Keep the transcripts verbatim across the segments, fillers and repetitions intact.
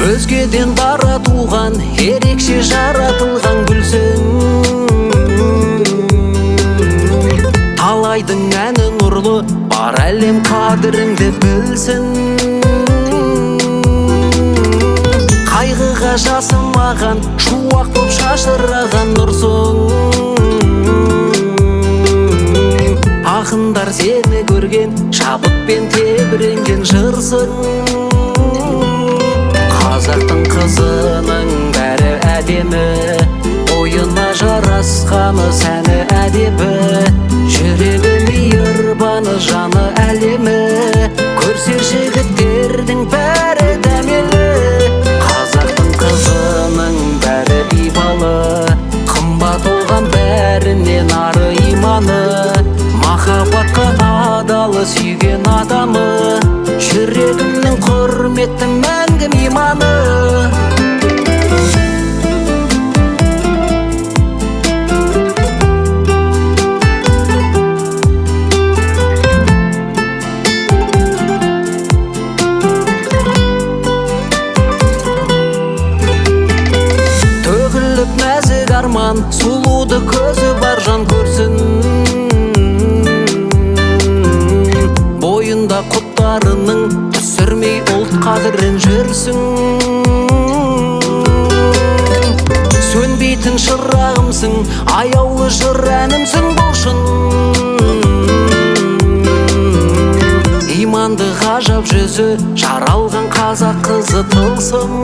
Өзгеден бара туған, ерекше жаратылған гүлсің. Талайдың әні нұрлы, бар әлем қадіріңді білсін. Қайғыға жасымаған, шуақ боп шашыраған нұрсың. Ақындар сені көрген, шабытпен тебіренген жырсың. Қазақтың қызының бәрі әдемі, бойына жарасқаны сәні әдебі. Жүрегі мейірбаны, жаны әлемі, көрсе жігіттердің бәрі дәмелі. Қазақтың қызының бәрі ибалы, қымбат олған бәрінен ары иманы. Махаббатқа адалы сүйген адамы, жүрегімнің құрметті мәңгі мейманы. Төгіліп нәзік арман, сұлуды көзі бар жан көрсін. Бойында құттарының түсірмей ұлт қадірін жүрсің. Сөнбейтін шырағымсың, аяулы жыр әнімсің бұл шын. Иманды ғажап жүзі, жаралған қазақ қызы тылсым.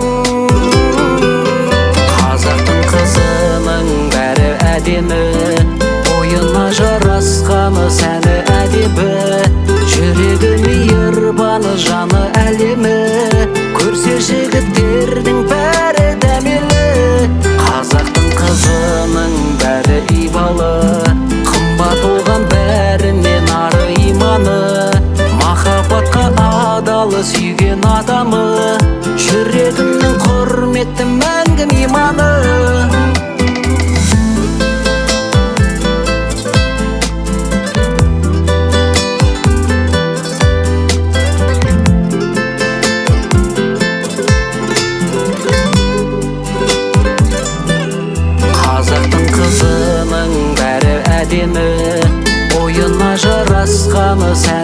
Қазақтың қызының бәрі әдемі, бойына жарасқаны сәні әдебі. Жүрегі мейірбаны, жаны әлемі, көрсе жігіттердің бәрі дәмелі. Қазақтың қызының бәрі ибалы, қымбат олған бәрінен ары иманы. Махаббатқа адалы сүйген адамы, жүрегімнің құрметті мәңгі мейманы. Бойына жарасқаны сәні